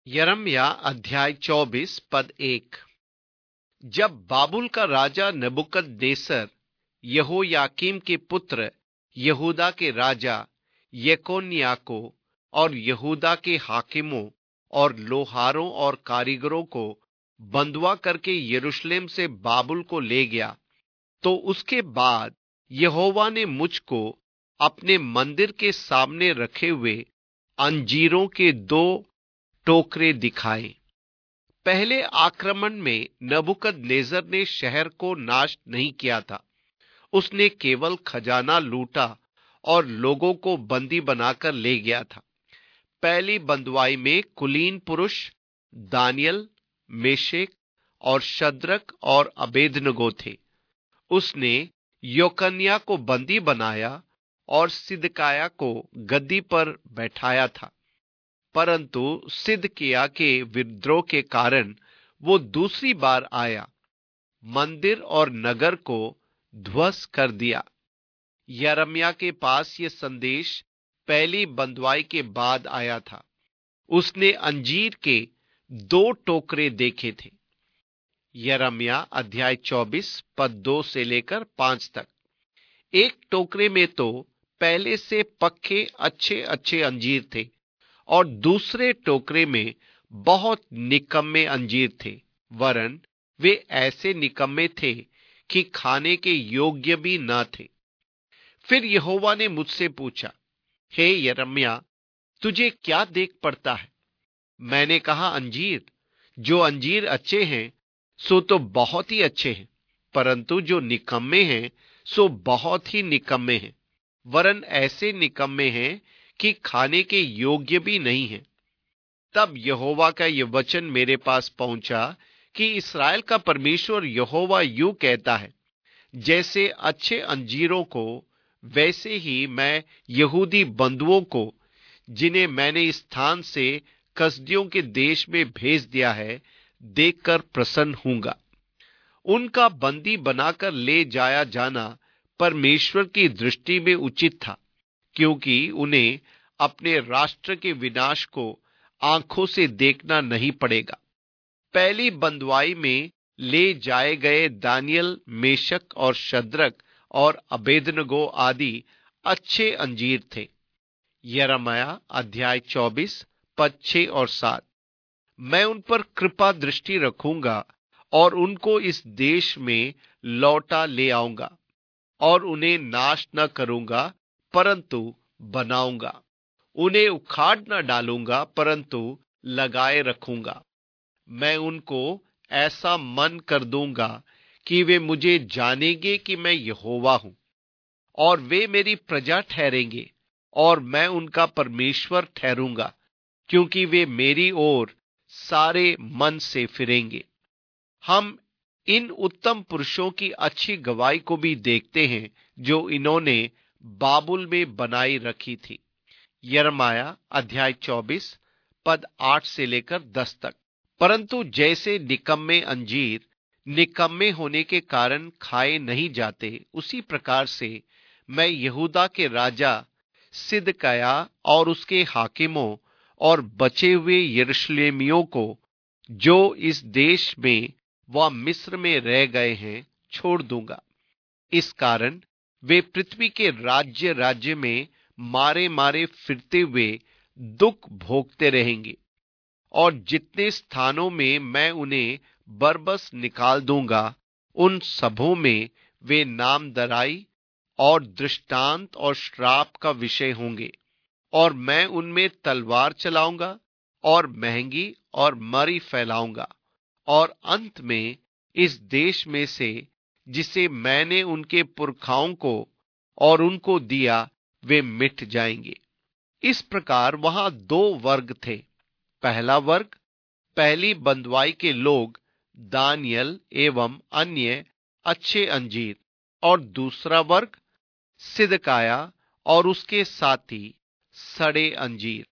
यिर्मयाह अध्याय 24 पद 1। जब बाबुल का राजा नबूकदनेस्सर यहोयाकीम के पुत्र यहूदा के राजा यकोन्याह को और यहूदा के हाकिमों और लोहारों और कारीगरों को बंधुआ करके यरूशलेम से बाबुल को ले गया, तो उसके बाद यहोवा ने मुझको अपने मंदिर के सामने रखे हुए अंजीरों के 2 टोकरे दिखाए। पहले आक्रमण में नबूकदनेस्सर ने शहर को नाश नहीं किया था। उसने केवल खजाना लूटा और लोगों को बंदी बनाकर ले गया था। पहली बंधुआई में कुलीन पुरुष दानिय्येल, मेशक और शद्रक और अबेदनगो थे। उसने यकोन्याह को बंदी बनाया और सिदकिय्याह को गद्दी पर बैठाया था, परंतु सिदकिय्याह के विद्रोह के कारण वो दूसरी बार आया, मंदिर और नगर को ध्वस्त कर दिया। यिर्मयाह के पास ये संदेश पहली बंधुआई के बाद आया था। उसने अंजीर के 2 टोकरे देखे थे। यिर्मयाह अध्याय 24 पद 2 से लेकर 5 तक। एक टोकरे में तो पहले से पक्के अच्छे अच्छे अंजीर थे और दूसरे टोकरे में बहुत निकम्मे अंजीर थे, वरन वे ऐसे निकम्मे थे कि खाने के योग्य भी न थे। फिर यहोवा ने मुझसे पूछा, हे यिर्मयाह, तुझे क्या देख पड़ता है? मैंने कहा, अंजीर। जो अंजीर अच्छे हैं सो तो बहुत ही अच्छे हैं, परंतु जो निकम्मे हैं सो बहुत ही निकम्मे हैं, वरन ऐसे निकम्मे हैं कि खाने के योग्य भी नहीं हैं। तब यहोवा का यह वचन मेरे पास पहुंचा कि इस्राएल का परमेश्वर यहोवा यूं कहता है, जैसे अच्छे अंजीरों को वैसे ही मैं यहूदी बंधुओं को, जिन्हें मैंने इस स्थान से कसदियों के देश में भेज दिया है, देखकर प्रसन्न हूंगा। उनका बंदी बनाकर ले जाया जाना परमेश्वर की दृष्टि में उचित था, क्योंकि उन्हें अपने राष्ट्र के विनाश को आंखों से देखना नहीं पड़ेगा। पहली बंधुआई में ले जाए गए दानिय्येल, मेशक और शद्रक और अबेदनगो आदि अच्छे अंजीर थे। यिर्मयाह अध्याय 24 पद 6 और 7। मैं उन पर कृपा दृष्टि रखूंगा और उनको इस देश में लौटा ले आऊंगा और उन्हें नाश न करूंगा, परंतु बनाऊंगा। उन्हें उखाड़ न डालूंगा, परंतु लगाए रखूंगा। मैं उनको ऐसा मन कर दूंगा कि वे मुझे जानेंगे कि मैं यहोवा हूं, और वे मेरी प्रजा ठहरेंगे और मैं उनका परमेश्वर ठहरूंगा, क्योंकि वे मेरी ओर सारे मन से फिरेंगे। हम इन उत्तम पुरुषों की अच्छी गवाही को भी देखते हैं जो इन्होंने बाबुल में बनाई रखी थी। यिर्मयाह अध्याय 24 पद 8 से लेकर 10 तक। परंतु जैसे निकम्मे अंजीर निकम्मे होने के कारण खाए नहीं जाते, उसी प्रकार से मैं यहूदा के राजा सिदकिय्याह और उसके हाकिमों और बचे हुए यरूशलेमियों को, जो इस देश में व मिस्र में रह गए हैं, छोड़ दूंगा। इस कारण वे पृथ्वी के राज्य राज्य में मारे मारे फिरते हुए दुख भोगते रहेंगे, और जितने स्थानों में मैं उन्हें बरबस निकाल दूंगा, उन सबों में वे नामधराई और दृष्टांत और श्राप का विषय होंगे, और मैं उनमें तलवार चलाऊंगा और महंगी और मरी फैलाऊंगा, और अंत में इस देश में से जिसे मैंने उनके पुरखाओं को और उनको दिया, वे मिट जाएंगे। इस प्रकार वहां 2 वर्ग थे। पहला वर्ग पहली बंधुआई के लोग, दानिय्येल एवं अन्य अच्छे अंजीर, और दूसरा वर्ग सिदकिय्याह और उसके साथी सड़े अंजीर।